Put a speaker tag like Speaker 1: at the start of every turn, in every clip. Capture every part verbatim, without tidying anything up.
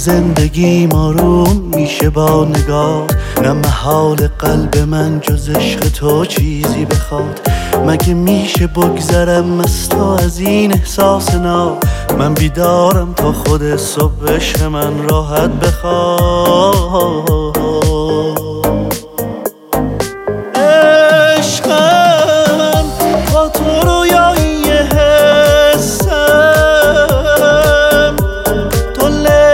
Speaker 1: زندگی مارون میشه با نگاه. نه محال قلب من جز عشق تو چیزی بخواد. مگه میشه بگذرم از تو از این احساس نا؟ من بیدارم تا خود صبح عشق من راحت بخواد. عشقم با تو رویایی حسم، تو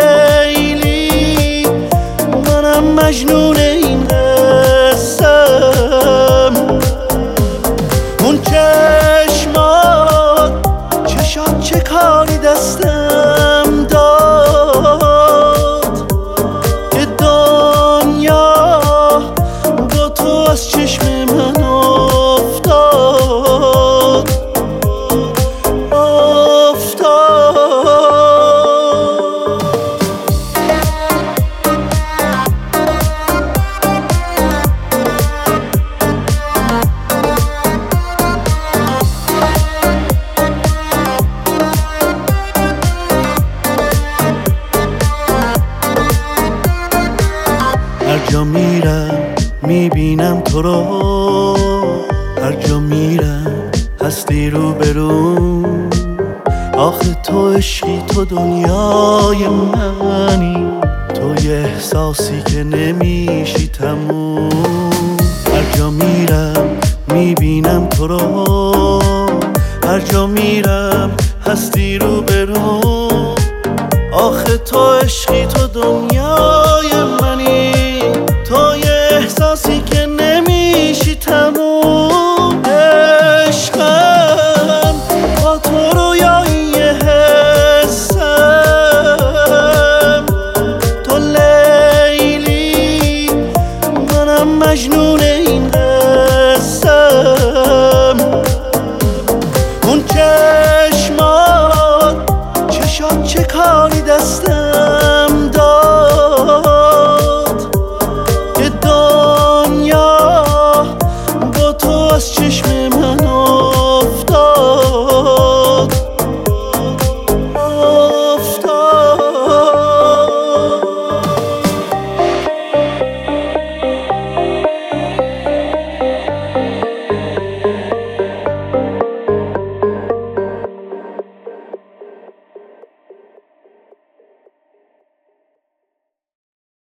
Speaker 1: لیلی منم مجنون این قسم. اون چشمات چشات چه کاری دستم داد که دنیا با تو از چشم من افتاد افتاد. هر جا میرم میبینم تو رو، هر جا میرم هستی رو برون. آخه تو عشقی، تو دنیای منی، تو یه احساسی که نمیشی تموم. هر جا میرم میبینم تو رو، هر جا میرم هستی رو برون. آخه تو عشقی، تو دنیای منی، تو یه احساسی که نمیشی تموم. عشقم با تو رویایی حسم، تو لیلی منم مجنون